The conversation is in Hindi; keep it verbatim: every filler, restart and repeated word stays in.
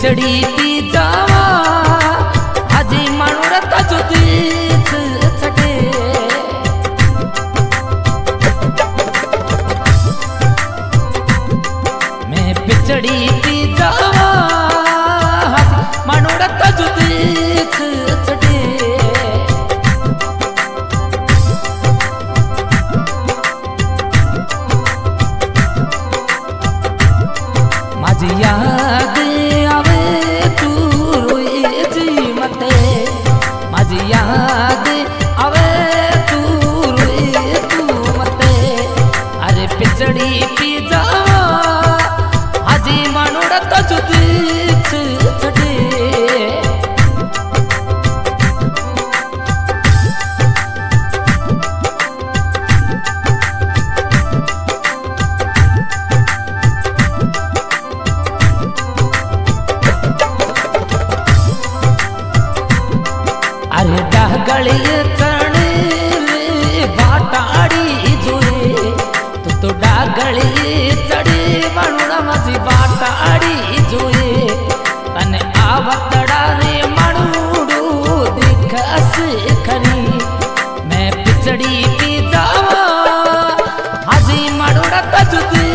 पिछड़ी थी जावा हाजी मानू रता जुदी छटे मैं पिछड़ी थी जावा हाजी मानू रता जुदी छटे माझी याद आवे तू रोए जी मते माझी याद आवे तू रोए तू मते अरे पिछड़ी पी जावा हाजी मानू रता जुदी छटे अरे डागली चढ़े बाटाड़ी जोए तू तो डागली चढ़े मणुड़ा माझी बाटाड़ी जोए तने आवतड़ा रे मणुड़ू दिखस खरी मैं पिछड़ी पी जावा हाजी मणुड़ा जुदी